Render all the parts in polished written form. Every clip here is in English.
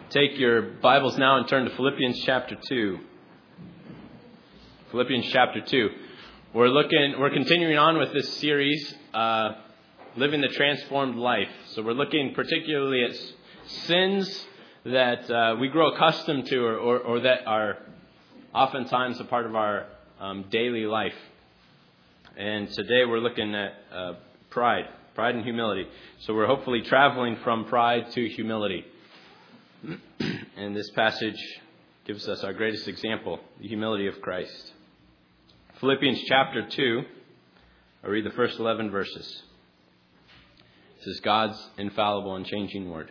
Take your Bibles now and turn to Philippians chapter 2. Philippians chapter 2. We're continuing on with this series, Living the Transformed Life. So we're looking particularly at sins that we grow accustomed to or that are oftentimes a part of our daily life. And today we're looking at pride and humility. So we're hopefully traveling from pride to humility. And this passage gives us our greatest example, the humility of Christ. Philippians chapter 2, I'll read the first 11 verses. This is God's infallible and changing word.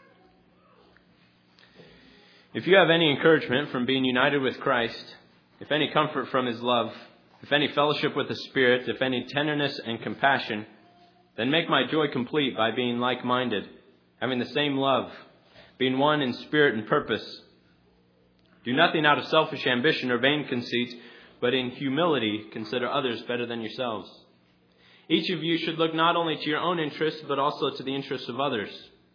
If you have any encouragement from being united with Christ, if any comfort from His love, if any fellowship with the Spirit, if any tenderness and compassion, then make my joy complete by being like-minded, having the same love, being one in spirit and purpose. Do nothing out of selfish ambition or vain conceit, but in humility consider others better than yourselves. Each of you should look not only to your own interests, but also to the interests of others.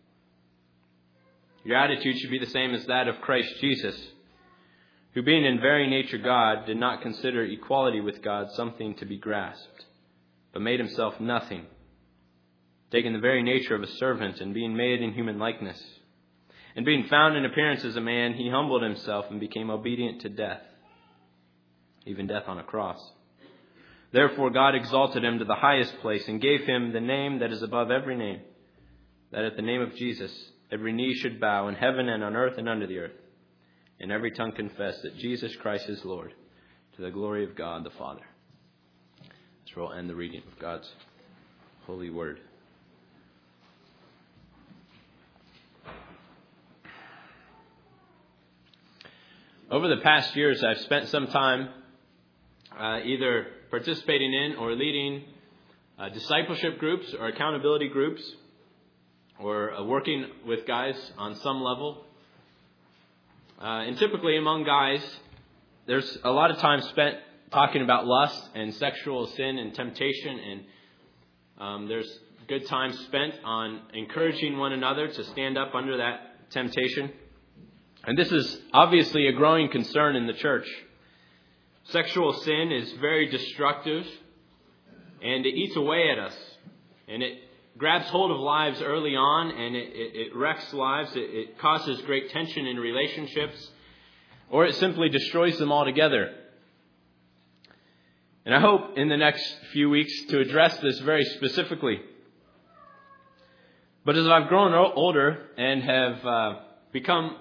Your attitude should be the same as that of Christ Jesus, who being in very nature God, did not consider equality with God something to be grasped, but made Himself nothing, taking the very nature of a servant and being made in human likeness. And being found in appearance as a man, He humbled Himself and became obedient to death, even death on a cross. Therefore God exalted Him to the highest place and gave Him the name that is above every name, that at the name of Jesus every knee should bow in heaven and on earth and under the earth, and every tongue confess that Jesus Christ is Lord, to the glory of God the Father. This will end the reading of God's holy word. Over the past years, I've spent some time either participating in or leading discipleship groups or accountability groups, or working with guys on some level. And typically among guys, there's a lot of time spent talking about lust and sexual sin and temptation, and there's good time spent on encouraging one another to stand up under that temptation. And this is obviously a growing concern in the church. Sexual sin is very destructive, and it eats away at us. And it grabs hold of lives early on, and it wrecks lives. It causes great tension in relationships, or it simply destroys them altogether. And I hope in the next few weeks to address this very specifically. But as I've grown older and have become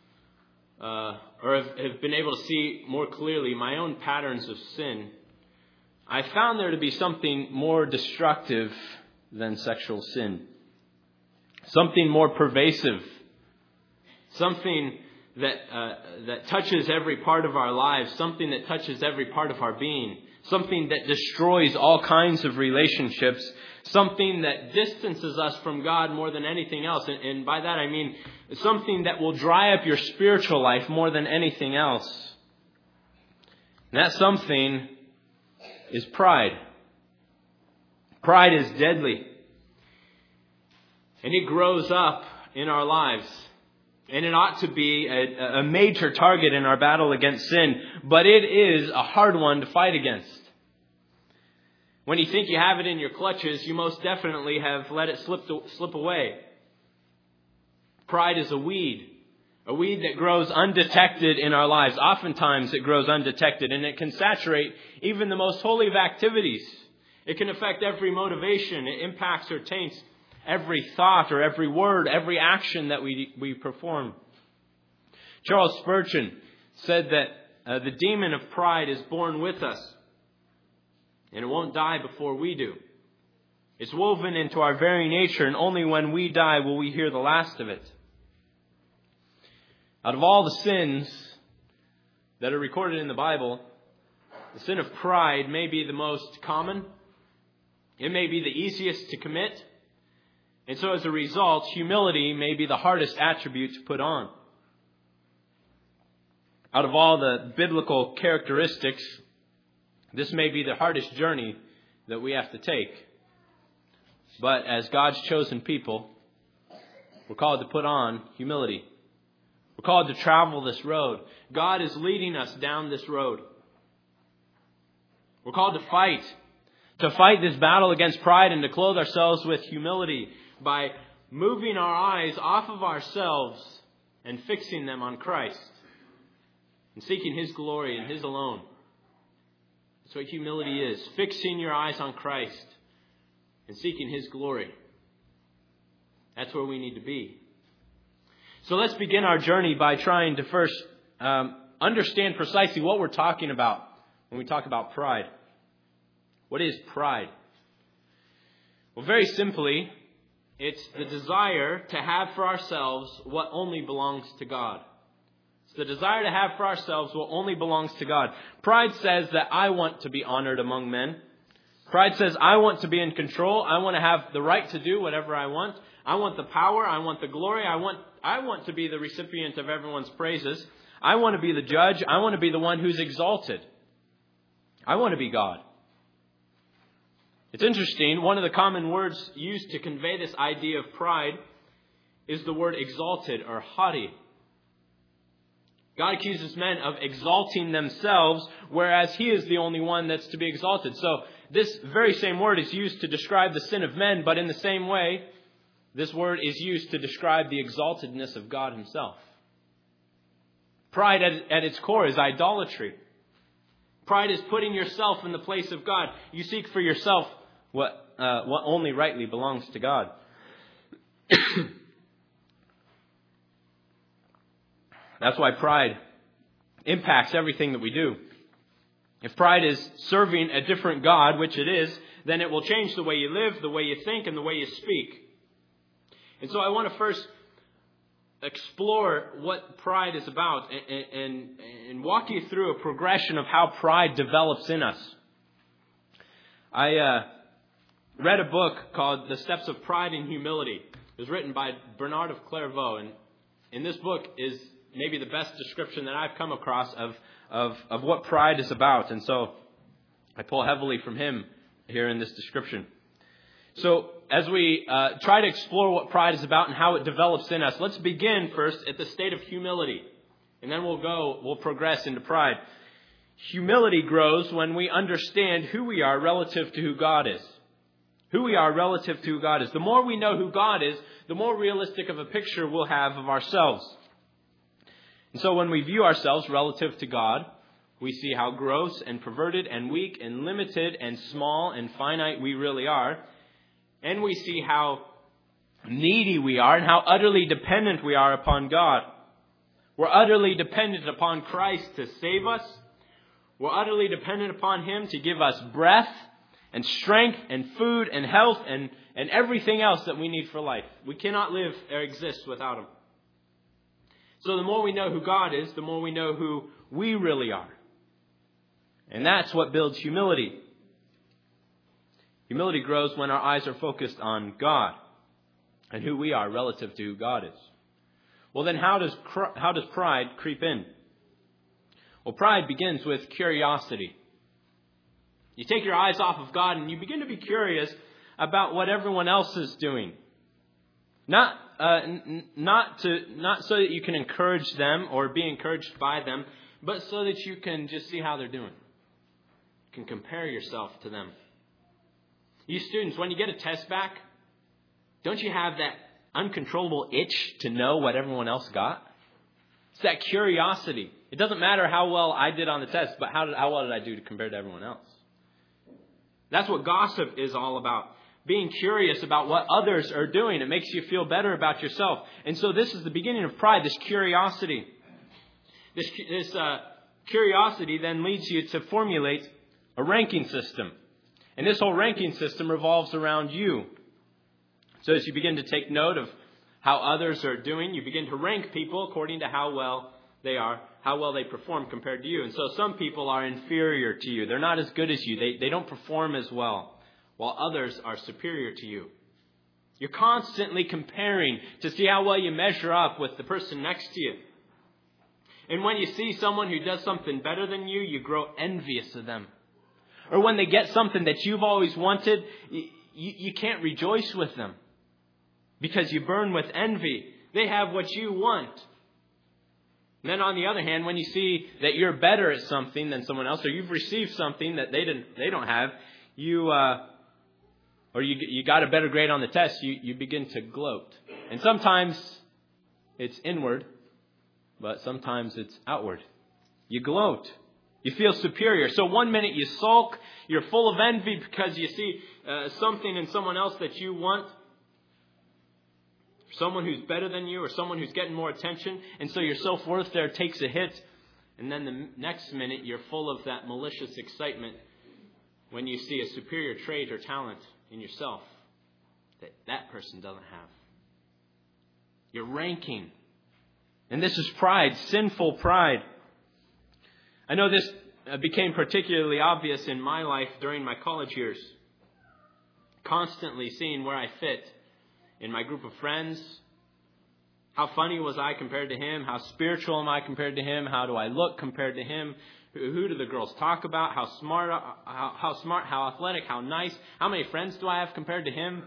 or have been able to see more clearly my own patterns of sin, I found there to be something more destructive than sexual sin. Something more pervasive. Something that touches every part of our lives. Something that touches every part of our being. Something that destroys all kinds of relationships. Something that distances us from God more than anything else. And by that I mean something that will dry up your spiritual life more than anything else. And that something is pride. Pride is deadly. And it grows up in our lives. And it ought to be a major target in our battle against sin. But it is a hard one to fight against. When you think you have it in your clutches, you most definitely have let it slip away. Pride is a weed that grows undetected in our lives. Oftentimes it grows undetected, and it can saturate even the most holy of activities. It can affect every motivation. It impacts or taints every thought or every word, every action that we perform. Charles Spurgeon said that the demon of pride is born with us, and it won't die before we do. It's woven into our very nature, and only when we die will we hear the last of it. Out of all the sins that are recorded in the Bible, the sin of pride may be the most common. It may be the easiest to commit. And so as a result, humility may be the hardest attribute to put on. Out of all the biblical characteristics, this may be the hardest journey that we have to take. But as God's chosen people, we're called to put on humility. called to travel this road. God is leading us down this road. We're called to fight this battle against pride and to clothe ourselves with humility by moving our eyes off of ourselves and fixing them on Christ and seeking His glory and His alone. That's what humility is. Fixing your eyes on Christ and seeking His glory. That's where we need to be. So let's begin our journey by trying to first understand precisely what we're talking about when we talk about pride. What is pride? Well, very simply, it's the desire to have for ourselves what only belongs to God. It's the desire to have for ourselves what only belongs to God. Pride says that I want to be honored among men. Pride says I want to be in control. I want to have the right to do whatever I want. I want the power. I want the glory. I want to be the recipient of everyone's praises. I want to be the judge. I want to be the one who's exalted. I want to be God. It's interesting. One of the common words used to convey this idea of pride is the word exalted or haughty. God accuses men of exalting themselves, whereas He is the only one that's to be exalted. So this very same word is used to describe the sin of men, but in the same way, this word is used to describe the exaltedness of God Himself. Pride at its core is idolatry. Pride is putting yourself in the place of God. You seek for yourself what only rightly belongs to God. That's why pride impacts everything that we do. If pride is serving a different God, which it is, then it will change the way you live, the way you think, and the way you speak. And so I want to first explore what pride is about and walk you through a progression of how pride develops in us. I read a book called The Steps of Pride and Humility. It was written by Bernard of Clairvaux, and in this book is maybe the best description that I've come across of what pride is about. And so I pull heavily from him here in this description. So as we try to explore what pride is about and how it develops in us, let's begin first at the state of humility. And then we'll progress into pride. Humility grows when we understand who we are relative to who God is. Who we are relative to who God is. The more we know who God is, the more realistic of a picture we'll have of ourselves. And so when we view ourselves relative to God, we see how gross and perverted and weak and limited and small and finite we really are. And we see how needy we are and how utterly dependent we are upon God. We're utterly dependent upon Christ to save us. We're utterly dependent upon Him to give us breath and strength and food and health and everything else that we need for life. We cannot live or exist without Him. So the more we know who God is, the more we know who we really are. And that's what builds humility. Humility grows when our eyes are focused on God and who we are relative to who God is. Well, then how does pride creep in? Well, pride begins with curiosity. You take your eyes off of God and you begin to be curious about what everyone else is doing. Not so that you can encourage them or be encouraged by them, but so that you can just see how they're doing. You can compare yourself to them. You students, when you get a test back, don't you have that uncontrollable itch to know what everyone else got? It's that curiosity. It doesn't matter how well I did on the test, but how well did I do compared to everyone else? That's what gossip is all about. Being curious about what others are doing. It makes you feel better about yourself. And so this is the beginning of pride, this curiosity. This curiosity then leads you to formulate a ranking system. And this whole ranking system revolves around you. So as you begin to take note of how others are doing, you begin to rank people according to how well they are, how well they perform compared to you. And so some people are inferior to you. They're not as good as you. They don't perform as well, while others are superior to you. You're constantly comparing to see how well you measure up with the person next to you. And when you see someone who does something better than you, you grow envious of them. Or when they get something that you've always wanted, you can't rejoice with them because you burn with envy. They have what you want. And then on the other hand, when you see that you're better at something than someone else, or you've received something that they don't have, you got a better grade on the test, you begin to gloat. And sometimes it's inward, but sometimes it's outward. You gloat. You feel superior. So one minute you sulk, you're full of envy because you see something in someone else that you want. Someone who's better than you or someone who's getting more attention. And so your self-worth there takes a hit. And then the next minute you're full of that malicious excitement when you see a superior trait or talent in yourself that that person doesn't have. You're ranking. And this is pride, sinful pride. I know this became particularly obvious in my life during my college years. Constantly seeing where I fit in my group of friends. How funny was I compared to him? How spiritual am I compared to him? How do I look compared to him? Who do the girls talk about? How smart, how athletic, how nice? How many friends do I have compared to him?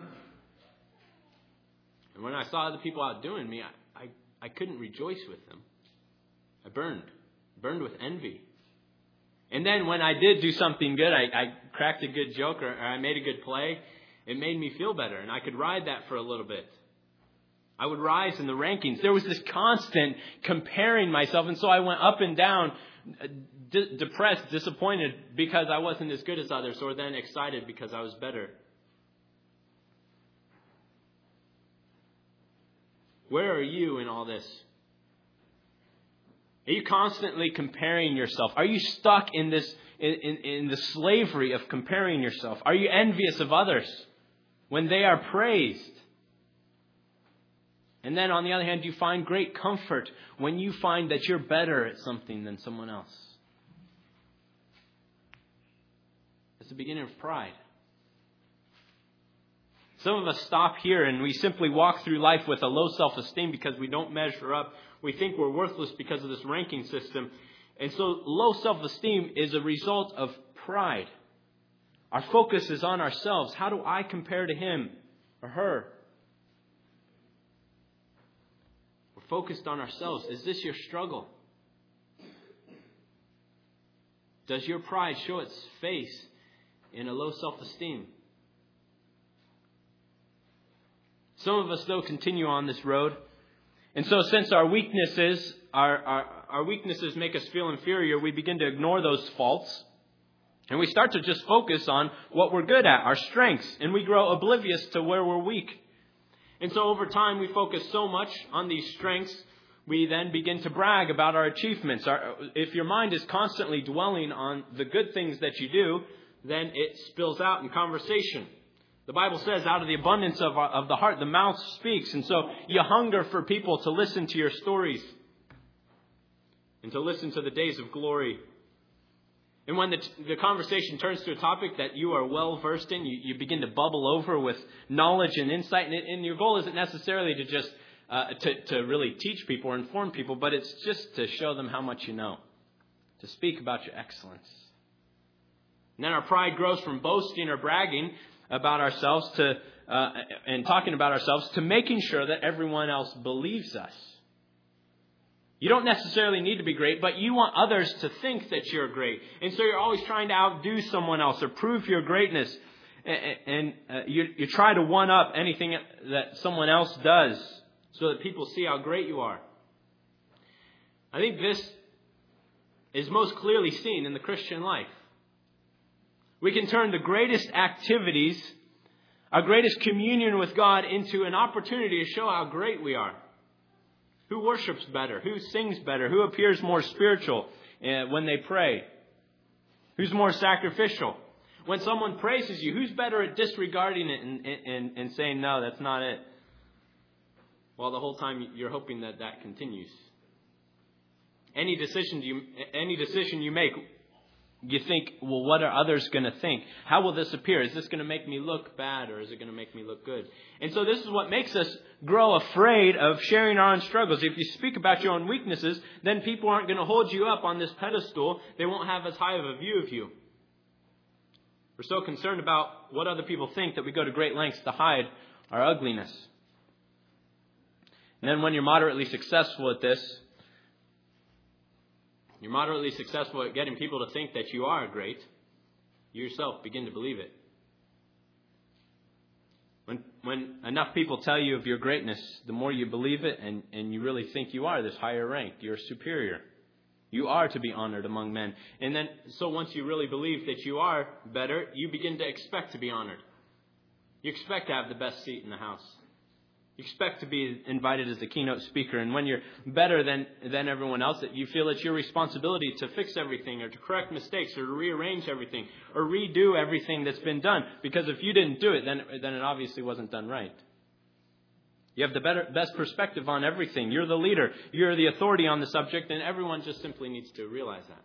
And when I saw other people outdoing me, I couldn't rejoice with them. I burned with envy. And then when I did do something good, I cracked a good joke or I made a good play, it made me feel better. And I could ride that for a little bit. I would rise in the rankings. There was this constant comparing myself. And so I went up and down, depressed, disappointed because I wasn't as good as others, or then excited because I was better. Where are you in all this? Are you constantly comparing yourself? Are you stuck in this in the slavery of comparing yourself? Are you envious of others when they are praised? And then on the other hand, you find great comfort when you find that you're better at something than someone else. It's the beginning of pride. Some of us stop here and we simply walk through life with a low self-esteem because we don't measure up. We think we're worthless because of this ranking system. And so low self-esteem is a result of pride. Our focus is on ourselves. How do I compare to him or her? We're focused on ourselves. Is this your struggle? Does your pride show its face in a low self-esteem? Some of us, though, continue on this road. And so since our weaknesses make us feel inferior, we begin to ignore those faults. And we start to just focus on what we're good at, our strengths. And we grow oblivious to where we're weak. And so over time, we focus so much on these strengths, we then begin to brag about our achievements. If your mind is constantly dwelling on the good things that you do, then it spills out in conversation. The Bible says out of the abundance of the heart, the mouth speaks. And so you hunger for people to listen to your stories and to listen to the days of glory. And when the conversation turns to a topic that you are well versed in, you begin to bubble over with knowledge and insight. And your goal isn't necessarily to just to really teach people or inform people, but it's just to show them how much you know, to speak about your excellence. And then our pride grows from boasting or bragging about ourselves and talking about ourselves to making sure that everyone else believes us. You don't necessarily need to be great, but you want others to think that you're great. And so you're always trying to outdo someone else or prove your greatness. And you try to one up anything that someone else does so that people see how great you are. I think this is most clearly seen in the Christian life. We can turn the greatest activities, our greatest communion with God, into an opportunity to show how great we are. Who worships better? Who sings better? Who appears more spiritual when they pray? Who's more sacrificial? When someone praises you, who's better at disregarding it and saying, no, that's not it? Well, the whole time you're hoping that continues. Any decision you make, you think, well, what are others going to think? How will this appear? Is this going to make me look bad or is it going to make me look good? And so this is what makes us grow afraid of sharing our own struggles. If you speak about your own weaknesses, then people aren't going to hold you up on this pedestal. They won't have as high of a view of you. We're so concerned about what other people think that we go to great lengths to hide our ugliness. And then when you're moderately successful at this, You're moderately successful at getting people to think that you are great. You yourself begin to believe it. When enough people tell you of your greatness, the more you believe it and you really think you are this higher rank. You're superior. You are to be honored among men. And then, so once you really believe that you are better, you begin to expect to be honored. You expect to have the best seat in the house. You expect to be invited as a keynote speaker. And when you're better than everyone else, that you feel it's your responsibility to fix everything or to correct mistakes or to rearrange everything or redo everything that's been done. Because if you didn't do it, then it obviously wasn't done right. You have the best perspective on everything. You're the leader. You're the authority on the subject, and everyone just simply needs to realize that.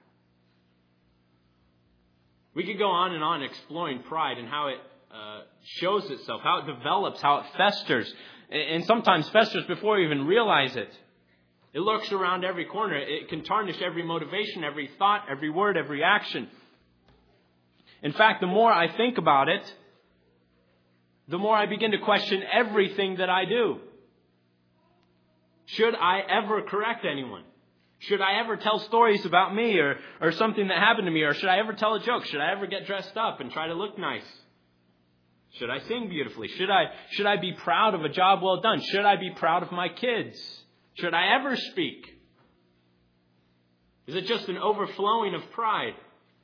We could go on and on exploring pride and how it shows itself, how it develops, how it festers, and sometimes festers before you even realize it. It lurks around every corner. It can tarnish every motivation, every thought, every word, every action. In fact, the more I think about it, the more I begin to question everything that I do. Should I ever correct anyone? Should I ever tell stories about me or something that happened to me? Or should I ever tell a joke? Should I ever get dressed up and try to look nice? Should I sing beautifully? Should I be proud of a job well done? Should I be proud of my kids? Should I ever speak? Is it just an overflowing of pride?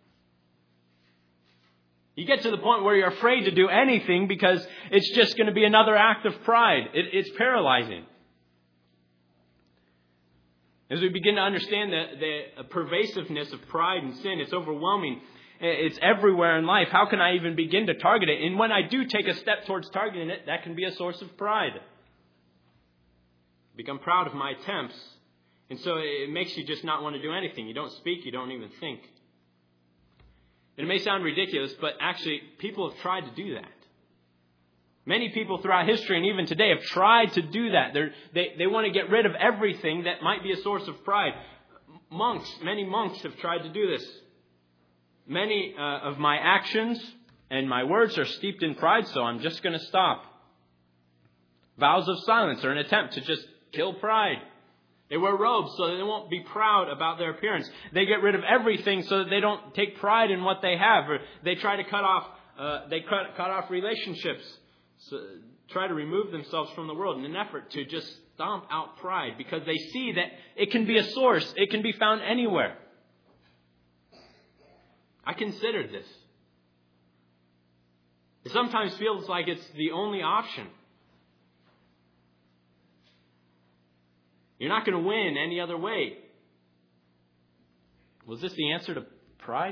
You get to the point where you're afraid to do anything because it's just going to be another act of pride. It's paralyzing. As we begin to understand the pervasiveness of pride and sin, it's overwhelming. It's everywhere in life. How can I even begin to target it? And when I do take a step towards targeting it, that can be a source of pride. Become proud of my attempts. And so it makes you just not want to do anything. You don't speak. You don't even think. It may sound ridiculous, but actually people have tried to do that. Many people throughout history and even today have tried to do that. They want to get rid of everything that might be a source of pride. Many monks have tried to do this. Many of my actions and my words are steeped in pride, so I'm just going to stop. Vows of silence are an attempt to just kill pride. They wear robes so that they won't be proud about their appearance. They get rid of everything so that they don't take pride in what they have. Or they try to cut off relationships. So try to remove themselves from the world in an effort to just stomp out pride because they see that it can be a source. It can be found anywhere. I considered this. It sometimes feels like it's the only option. You're not going to win any other way. Was this the answer to pride?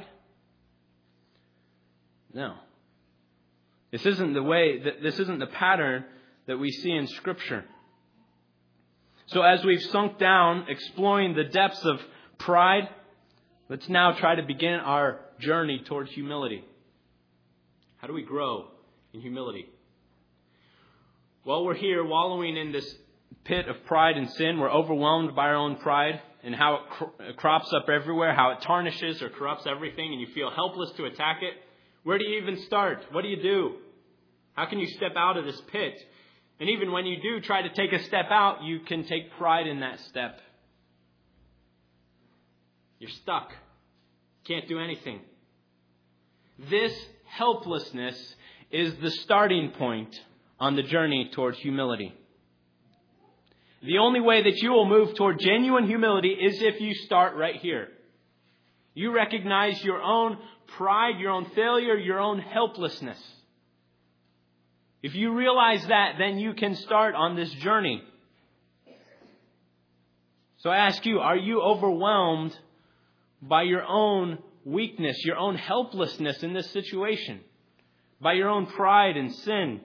No. This isn't the pattern that we see in Scripture. So as we've sunk down exploring the depths of pride, let's now try to begin our journey towards humility. How do we grow in humility? Well, we're here wallowing in this pit of pride and sin. We're overwhelmed by our own pride and how it crops up everywhere, how it tarnishes or corrupts everything, and you feel helpless to attack it. Where do you even start? What do you do? How can you step out of this pit? And even when you do try to take a step out, you can take pride in that step. You're stuck. Can't do anything. This helplessness is the starting point on the journey towards humility. The only way that you will move toward genuine humility is if you start right here. You recognize your own pride, your own failure, your own helplessness. If you realize that, then you can start on this journey. So I ask you, are you overwhelmed by your own weakness, your own helplessness in this situation? By your own pride and sin?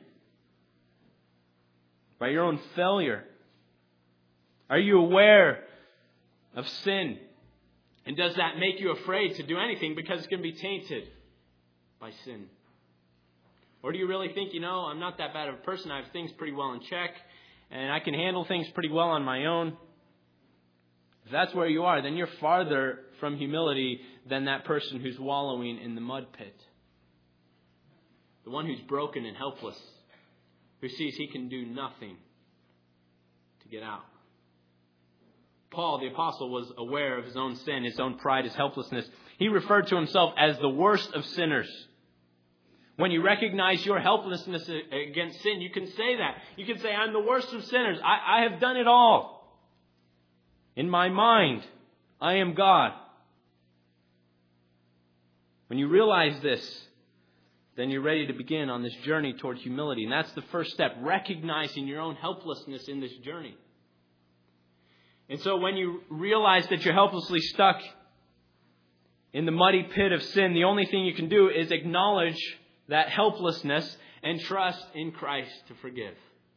By your own failure? Are you aware of sin? And does that make you afraid to do anything because it's going to be tainted by sin? Or do you really think, I'm not that bad of a person. I have things pretty well in check. And I can handle things pretty well on my own. If that's where you are, then you're farther from humility than that person who's wallowing in the mud pit. The one who's broken and helpless. Who sees he can do nothing to get out. Paul, the apostle, was aware of his own sin, his own pride, his helplessness. He referred to himself as the worst of sinners. When you recognize your helplessness against sin, you can say that. You can say, I'm the worst of sinners. I have done it all. In my mind, I am God. When you realize this, then you're ready to begin on this journey toward humility. And that's the first step, recognizing your own helplessness in this journey. And so when you realize that you're helplessly stuck in the muddy pit of sin, the only thing you can do is acknowledge that helplessness and trust in Christ to forgive.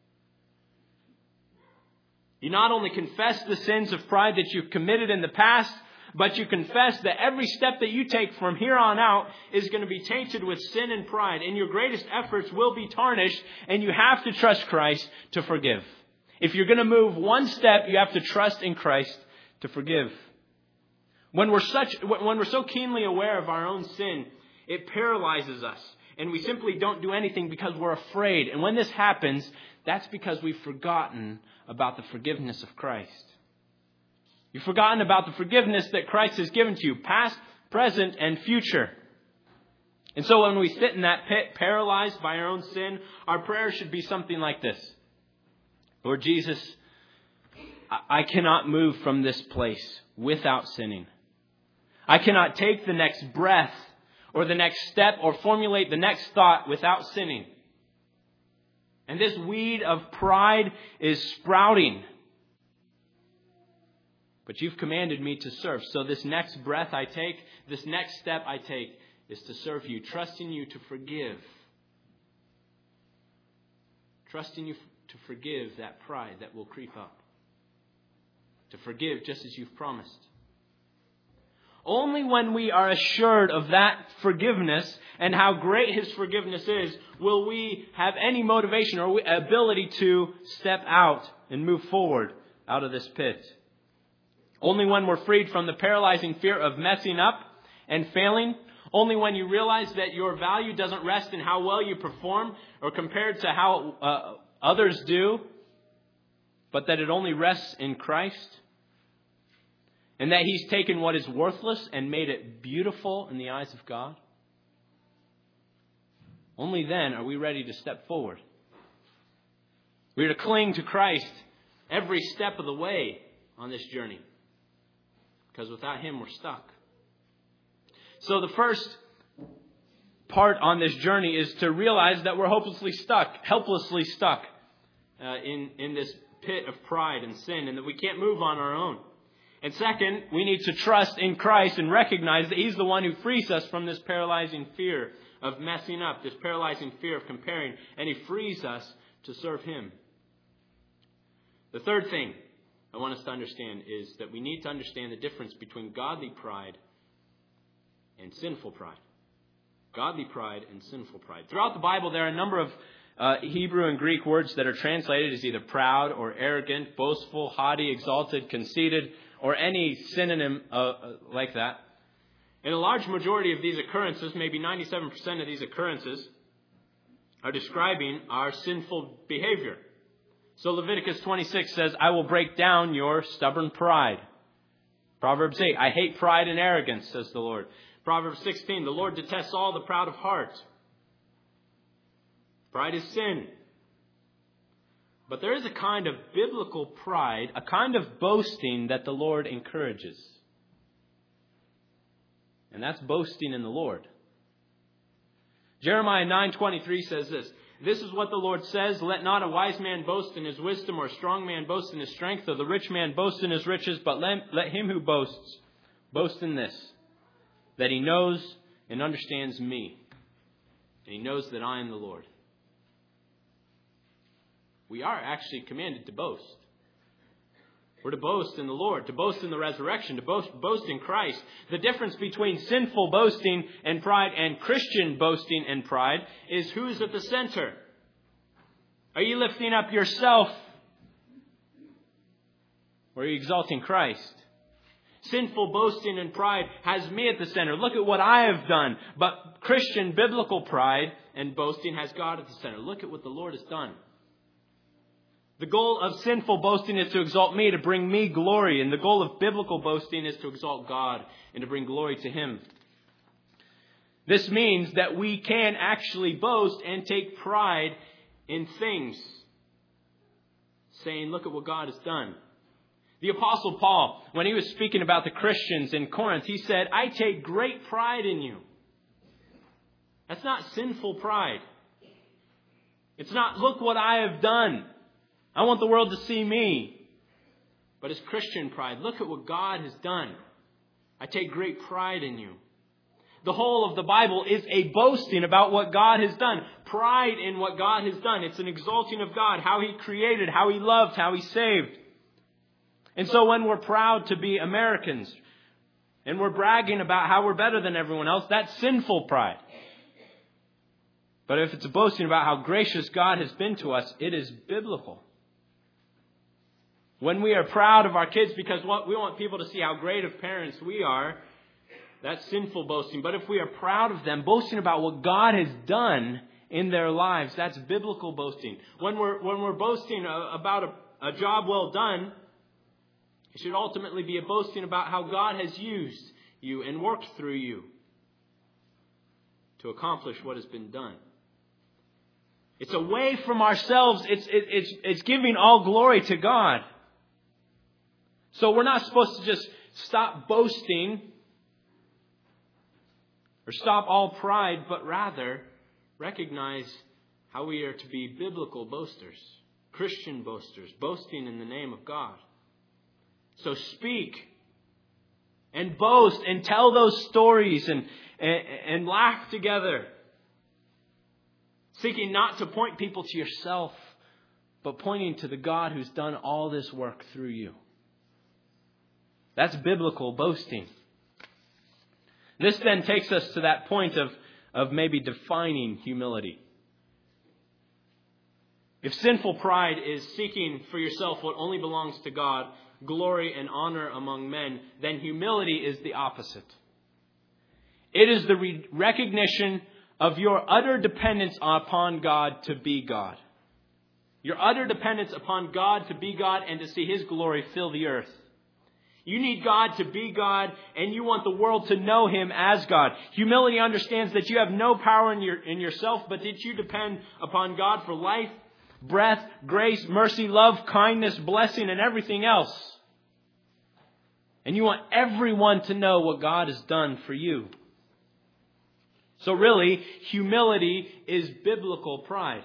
You not only confess the sins of pride that you've committed in the past, but you confess that every step that you take from here on out is going to be tainted with sin and pride, and your greatest efforts will be tarnished, and you have to trust Christ to forgive. If you're going to move one step, you have to trust in Christ to forgive. When we're so keenly aware of our own sin, it paralyzes us, and we simply don't do anything because we're afraid. And when this happens, that's because we've forgotten about the forgiveness of Christ. You've forgotten about the forgiveness that Christ has given to you, past, present, and future. And so when we sit in that pit, paralyzed by our own sin, our prayer should be something like this. Lord Jesus, I cannot move from this place without sinning. I cannot take the next breath or the next step or formulate the next thought without sinning. And this weed of pride is sprouting. But you've commanded me to serve. So this next breath I take, this next step I take is to serve you, trusting you to forgive. Trusting you to forgive that pride that will creep up. To forgive just as you've promised. Only when we are assured of that forgiveness and how great His forgiveness is, will we have any motivation or ability to step out and move forward out of this pit. Only when we're freed from the paralyzing fear of messing up and failing. Only when you realize that your value doesn't rest in how well you perform or compared to how others do, but that it only rests in Christ. And that He's taken what is worthless and made it beautiful in the eyes of God. Only then are we ready to step forward. We're to cling to Christ every step of the way on this journey. Because without Him, we're stuck. So the first part on this journey is to realize that we're helplessly stuck in this pit of pride and sin, and that we can't move on our own. And second, we need to trust in Christ and recognize that He's the one who frees us from this paralyzing fear of messing up, this paralyzing fear of comparing, and He frees us to serve Him. The third thing I want us to understand is that we need to understand the difference between godly pride and sinful pride. Godly pride and sinful pride. Throughout the Bible, there are a number of Hebrew and Greek words that are translated as either proud or arrogant, boastful, haughty, exalted, conceited, or any synonym like that. And a large majority of these occurrences, maybe 97% of these occurrences, are describing our sinful behavior. So Leviticus 26 says, I will break down your stubborn pride. Proverbs 8, I hate pride and arrogance, says the Lord. Proverbs 16, the Lord detests all the proud of heart. Pride is sin. But there is a kind of biblical pride, a kind of boasting that the Lord encourages. And that's boasting in the Lord. Jeremiah 9:23 says this. This is what the Lord says, let not a wise man boast in his wisdom, or a strong man boast in his strength, or the rich man boast in his riches, but let him who boasts boast in this, that he knows and understands me, and he knows that I am the Lord. We are actually commanded to boast. We're to boast in the Lord, to boast in the resurrection, to boast in Christ. The difference between sinful boasting and pride and Christian boasting and pride is who's at the center. Are you lifting up yourself? Or are you exalting Christ? Sinful boasting and pride has me at the center. Look at what I have done. But Christian biblical pride and boasting has God at the center. Look at what the Lord has done. The goal of sinful boasting is to exalt me, to bring me glory. And the goal of biblical boasting is to exalt God and to bring glory to Him. This means that we can actually boast and take pride in things, saying, look at what God has done. The Apostle Paul, when he was speaking about the Christians in Corinth, he said, I take great pride in you. That's not sinful pride. It's not, look what I have done. I want the world to see me. But it's Christian pride. Look at what God has done. I take great pride in you. The whole of the Bible is a boasting about what God has done. Pride in what God has done. It's an exalting of God, how He created, how He loved, how He saved. And so when we're proud to be Americans and we're bragging about how we're better than everyone else, that's sinful pride. But if it's a boasting about how gracious God has been to us, it is biblical. When we are proud of our kids because we want people to see how great of parents we are, that's sinful boasting. But if we are proud of them, boasting about what God has done in their lives, that's biblical boasting. When we're boasting about a job well done, it should ultimately be a boasting about how God has used you and worked through you to accomplish what has been done. It's away from ourselves. It's giving all glory to God. So we're not supposed to just stop boasting or stop all pride, but rather recognize how we are to be biblical boasters, Christian boasters, boasting in the name of God. So speak and boast and tell those stories and laugh together. Seeking not to point people to yourself, but pointing to the God who's done all this work through you. That's biblical boasting. This then takes us to that point of maybe defining humility. If sinful pride is seeking for yourself what only belongs to God, glory and honor among men, then humility is the opposite. It is the recognition of your utter dependence upon God to be God. Your utter dependence upon God to be God and to see His glory fill the earth. You need God to be God, and you want the world to know Him as God. Humility understands that you have no power in yourself, but that you depend upon God for life, breath, grace, mercy, love, kindness, blessing, and everything else. And you want everyone to know what God has done for you. So really, humility is biblical pride.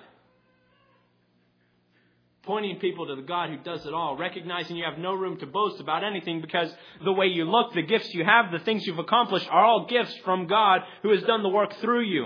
Pointing people to the God who does it all. Recognizing you have no room to boast about anything because the way you look, the gifts you have, the things you've accomplished are all gifts from God who has done the work through you.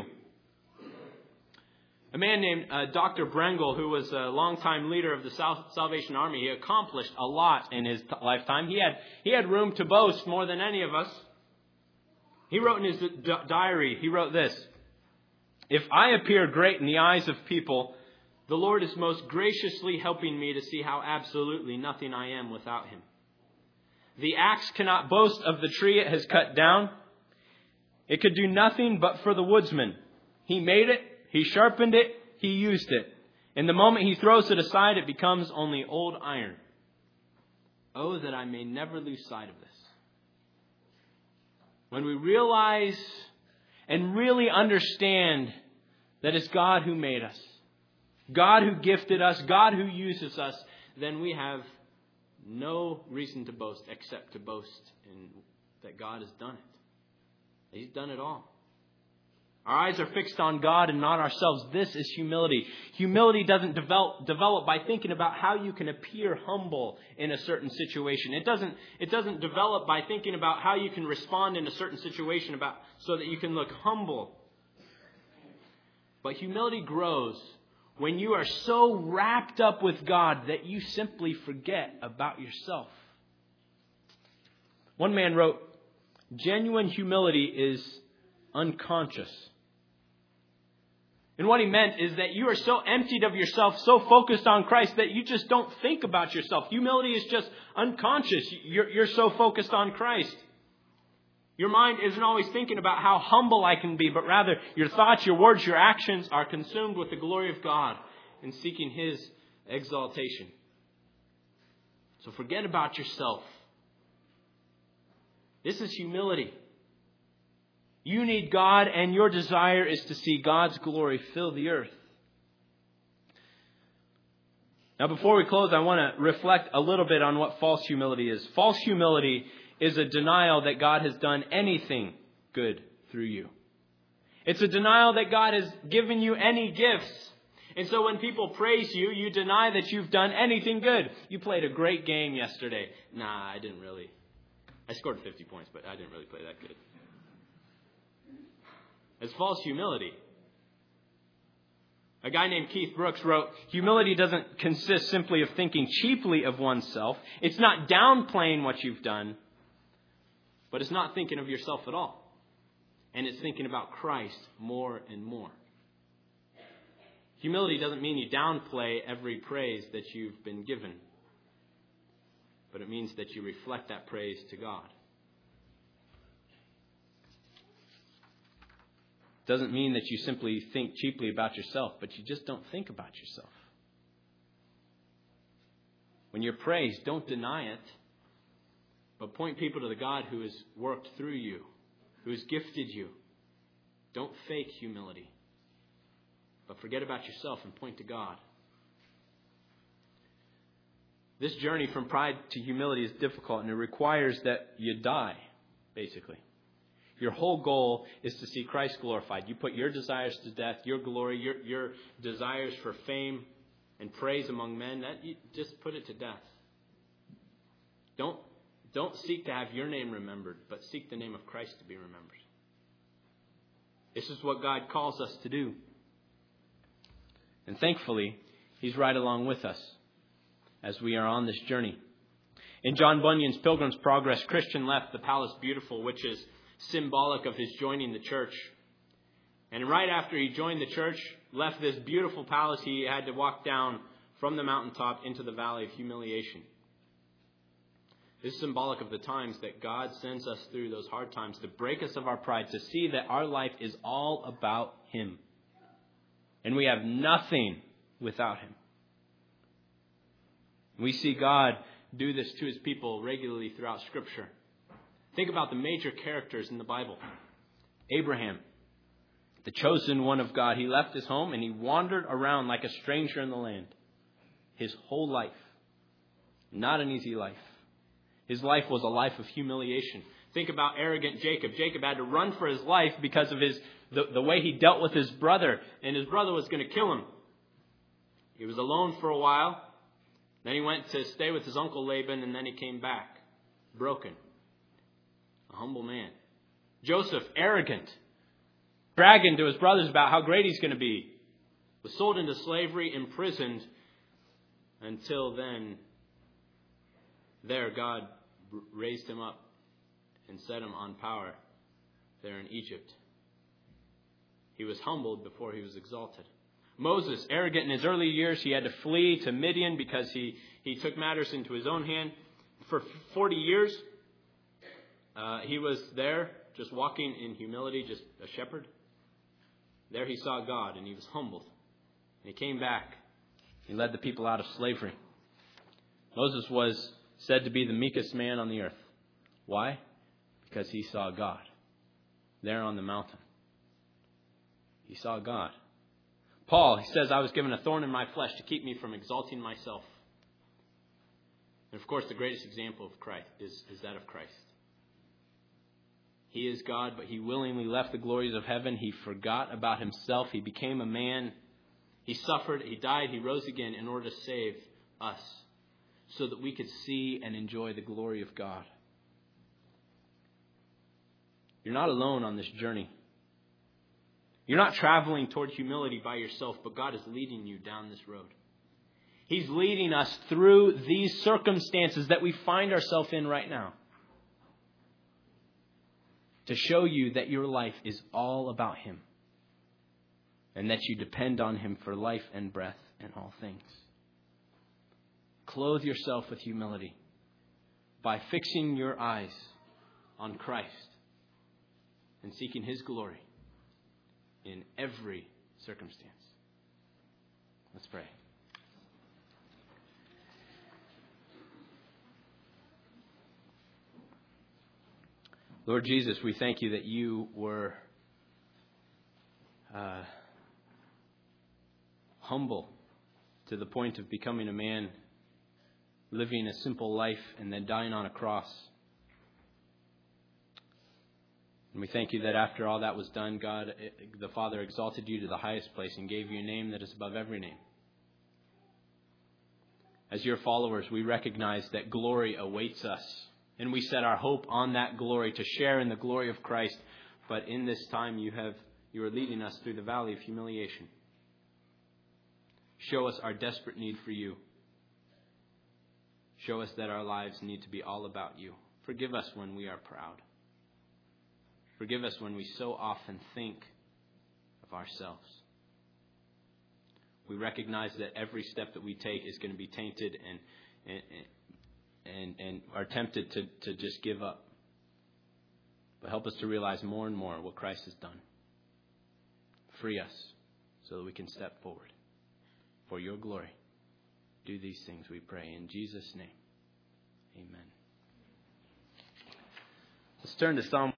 A man named Dr. Brengel, who was a longtime leader of the Salvation Army, he accomplished a lot in his lifetime. He had room to boast more than any of us. He wrote in his diary, he wrote this: "If I appear great in the eyes of people, the Lord is most graciously helping me to see how absolutely nothing I am without Him. The axe cannot boast of the tree it has cut down. It could do nothing but for the woodsman. He made it, he sharpened it, he used it. And the moment he throws it aside, it becomes only old iron. Oh, that I may never lose sight of this." When we realize and really understand that it's God who made us, God who gifted us, God who uses us, then we have no reason to boast except to boast in that God has done it. He's done it all. Our eyes are fixed on God and not ourselves. This is humility. Humility doesn't develop by thinking about how you can appear humble in a certain situation. It doesn't develop by thinking about how you can respond in a certain situation so that you can look humble. But humility grows when you are so wrapped up with God that you simply forget about yourself. One man wrote, "Genuine humility is unconscious." And what he meant is that you are so emptied of yourself, so focused on Christ, that you just don't think about yourself. Humility is just unconscious. You're so focused on Christ. Your mind isn't always thinking about how humble I can be, but rather your thoughts, your words, your actions are consumed with the glory of God and seeking His exaltation. So forget about yourself. This is humility. You need God, and your desire is to see God's glory fill the earth. Now, before we close, I want to reflect a little bit on what false humility is. False humility is a denial that God has done anything good through you. It's a denial that God has given you any gifts. And so when people praise you, you deny that you've done anything good. You played a great game yesterday. Nah, I didn't really. I scored 50 points, but I didn't really play that good. It's false humility. A guy named Keith Brooks wrote, humility doesn't consist simply of thinking cheaply of oneself. It's not downplaying what you've done, but it's not thinking of yourself at all. And it's thinking about Christ more and more. Humility doesn't mean you downplay every praise that you've been given, but it means that you reflect that praise to God. Doesn't mean that you simply think cheaply about yourself, but you just don't think about yourself. When you're praised, don't deny it, but point people to the God who has worked through you, who has gifted you. Don't fake humility, but forget about yourself and point to God. This journey from pride to humility is difficult, and it requires that you die, basically. Your whole goal is to see Christ glorified. You put your desires to death, your glory, your desires for fame and praise among men, that you just put it to death. Don't seek to have your name remembered, but seek the name of Christ to be remembered. This is what God calls us to do. And thankfully, He's right along with us as we are on this journey. In John Bunyan's Pilgrim's Progress, Christian left the Palace Beautiful, which is symbolic of his joining the church. And right after he joined the church, left this beautiful palace, he had to walk down from the mountaintop into the valley of humiliation. This is symbolic of the times that God sends us through those hard times to break us of our pride, to see that our life is all about Him. And we have nothing without Him. We see God do this to His people regularly throughout Scripture. Think about the major characters in the Bible. Abraham, the chosen one of God, he left his home and he wandered around like a stranger in the land. His whole life. Not an easy life. His life was a life of humiliation. Think about arrogant Jacob. Jacob had to run for his life because of the way he dealt with his brother. And his brother was going to kill him. He was alone for a while. Then he went to stay with his uncle Laban, and then he came back broken. A humble man. Joseph, arrogant, bragging to his brothers about how great he's going to be. Was sold into slavery, imprisoned. Until then, there God raised him up and set him on power there in Egypt. He was humbled before he was exalted. Moses, arrogant in his early years, he had to flee to Midian because he took matters into his own hand. For 40 years, he was there just walking in humility, just a shepherd. There he saw God and he was humbled. And he came back. He led the people out of slavery. Moses was said to be the meekest man on the earth. Why? Because he saw God there on the mountain. He saw God. Paul, he says, I was given a thorn in my flesh to keep me from exalting myself. And of course, the greatest example of Christ is that of Christ. He is God, but he willingly left the glories of heaven. He forgot about himself. He became a man. He suffered, he died, he rose again in order to save us so that we could see and enjoy the glory of God. You're not alone on this journey. You're not traveling toward humility by yourself, but God is leading you down this road. He's leading us through these circumstances that we find ourselves in right now to show you that your life is all about Him and that you depend on Him for life and breath and all things. Clothe yourself with humility by fixing your eyes on Christ and seeking His glory in every circumstance. Let's pray. Lord Jesus, we thank you that you were humble to the point of becoming a man, living a simple life, and then dying on a cross. And we thank you that after all that was done, God, the Father, exalted you to the highest place and gave you a name that is above every name. As your followers, we recognize that glory awaits us, and we set our hope on that glory to share in the glory of Christ. But in this time, you are leading us through the valley of humiliation. Show us our desperate need for you. Show us that our lives need to be all about you. Forgive us when we are proud. Forgive us when we so often think of ourselves. We recognize that every step that we take is going to be tainted and are tempted to just give up. But help us to realize more and more what Christ has done. Free us so that we can step forward. For your glory, do these things, we pray. In Jesus' name, amen. Let's turn to Psalm